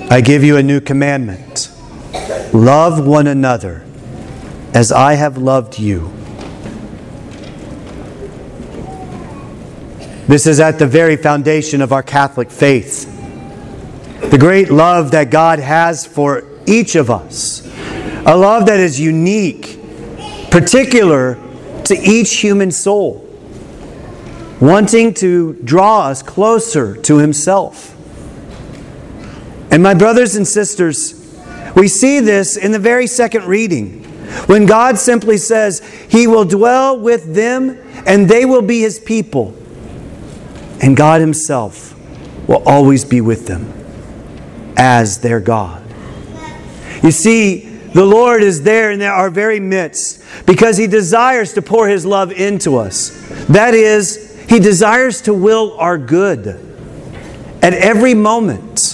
I give you a new commandment. Love one another as I have loved you. This is at the very foundation of our Catholic faith. The great love that God has for each of us. A love that is unique, particular to each human soul, wanting to draw us closer to Himself. And my brothers and sisters, we see this in the very second reading, when God simply says, He will dwell with them and they will be His people. And God Himself will always be with them as their God. You see, the Lord is there in our very midst because He desires to pour His love into us. That is, He desires to will our good at every moment.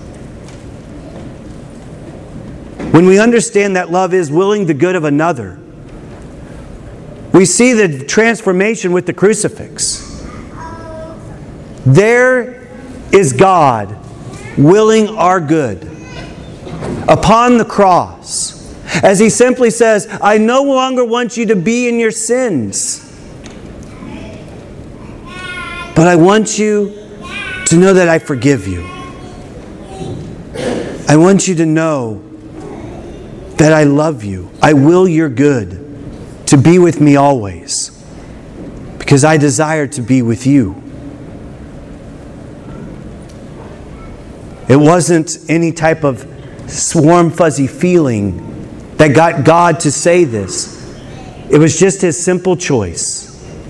When we understand that love is willing the good of another, we see the transformation with the crucifix. There is God willing our good upon the cross, as He simply says, I no longer want you to be in your sins, but I want you to know that I forgive you. I want you to know that I love you. I will your good, to be with me always, because I desire to be with you. It wasn't any type of warm, fuzzy feeling that got God to say this. It was just His simple choice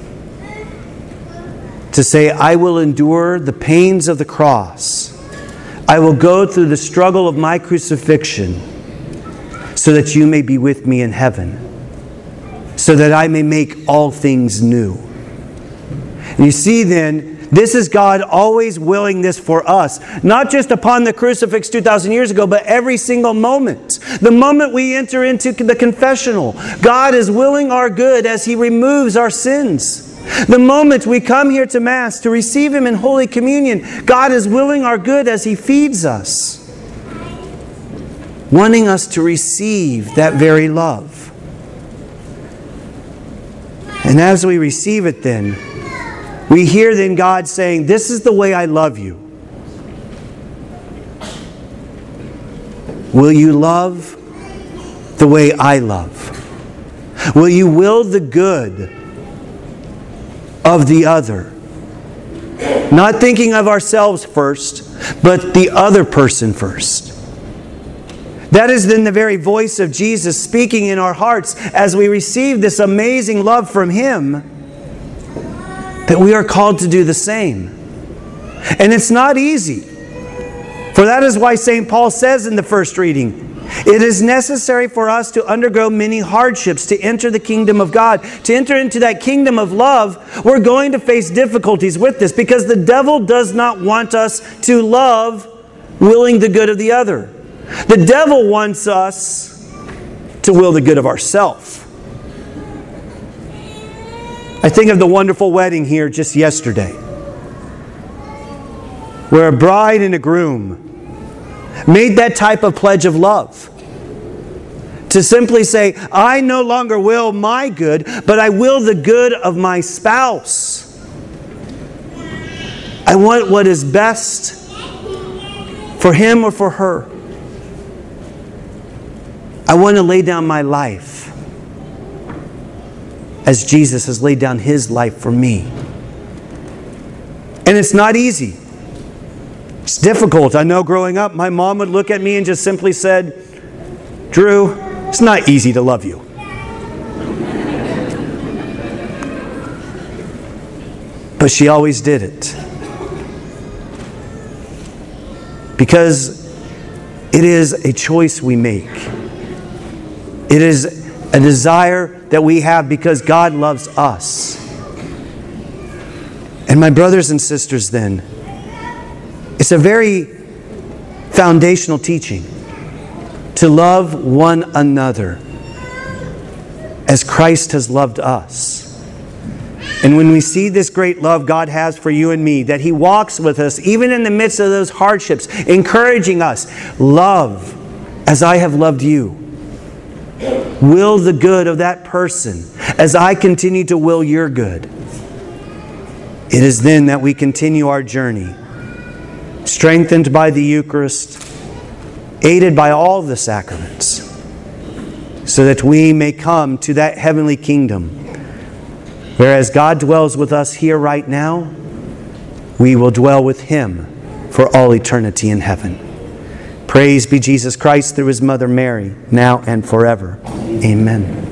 to say, I will endure the pains of the cross. I will go through the struggle of my crucifixion so that you may be with me in heaven, so that I may make all things new. And you see then, this is God always willing this for us. Not just upon the crucifix 2,000 years ago, but every single moment. The moment we enter into the confessional, God is willing our good as He removes our sins. The moment we come here to Mass to receive Him in Holy Communion, God is willing our good as He feeds us, wanting us to receive that very love. And as we receive it then, we hear then God saying, this is the way I love you. Will you love the way I love? Will you will the good of the other? Not thinking of ourselves first, but the other person first. That is then the very voice of Jesus speaking in our hearts as we receive this amazing love from Him, that we are called to do the same. And it's not easy. For that is why St. Paul says in the first reading, it is necessary for us to undergo many hardships to enter the kingdom of God. To enter into that kingdom of love, we're going to face difficulties with this because the devil does not want us to love willing the good of the other. The devil wants us to will the good of ourselves. I think of the wonderful wedding here just yesterday, where a bride and a groom made that type of pledge of love. To simply say, I no longer will my good, but I will the good of my spouse. I want what is best for him or for her. I want to lay down my life as Jesus has laid down His life for me. And it's not easy. It's difficult. I know growing up, my mom would look at me and just simply said, Drew, it's not easy to love you. But she always did it. Because it is a choice we make. It is a desire that we have because God loves us. And my brothers and sisters then, it's a very foundational teaching to love one another as Christ has loved us. And when we see this great love God has for you and me, that He walks with us even in the midst of those hardships, encouraging us, love as I have loved you. Will the good of that person as I continue to will your good. It is then that we continue our journey, strengthened by the Eucharist, aided by all the sacraments, so that we may come to that heavenly kingdom, whereas God dwells with us here right now, we will dwell with Him for all eternity in heaven. Praise be Jesus Christ through His Mother Mary, now and forever. Amen.